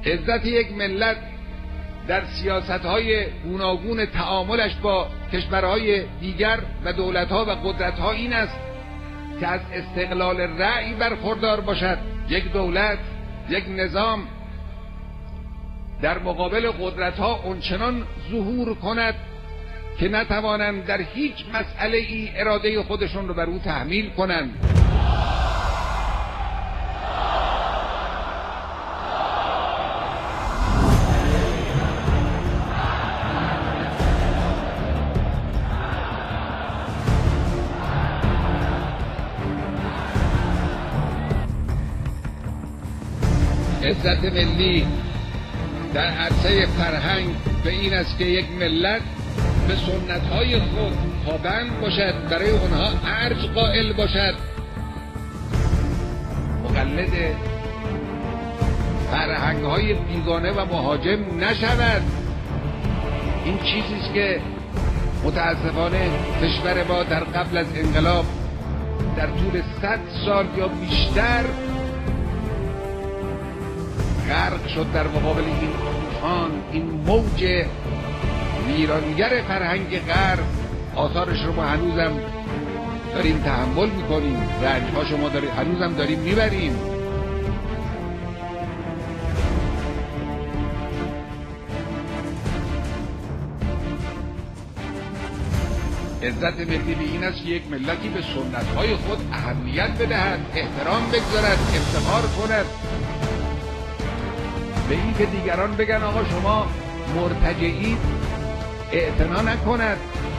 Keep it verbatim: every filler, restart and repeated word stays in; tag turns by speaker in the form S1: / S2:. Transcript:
S1: عزت یک ملت در سیاست‌های گوناگون تعاملش با کشورهای دیگر و دولت‌ها و قدرت‌ها این است که از استقلال رأی برخوردار باشد. یک دولت، یک نظام در مقابل قدرت‌ها اونچنان ظهور کند که نتوانند در هیچ مسئله ای اراده خودشون رو بر او تحمیل کنند. عزت ملی در عرصه فرهنگ به این است که یک ملت به سنت‌های خود پابند باشد، برای اونها ارج قائل باشد، مقلد فرهنگ‌های بیگانه و مهاجم نشود. این چیزی است که متاسفانه کشور ما در قبل از انقلاب در طول صد سال یا بیشتر غرق شد در مقابل این طوفان، این موج ویرانگر فرهنگ غرب. آثارش رو ما هنوزم داریم تحمل میکنیم، رنج‌هاش ما داریم هنوزم داریم میبریم. عزت ملی به این است که یک ملتی به سنت‌های خود اهمیت بدهد، احترام بگذارد، افتخار کند. به این که دیگران بگن آقا شما مرتجعید اعتنا نکند.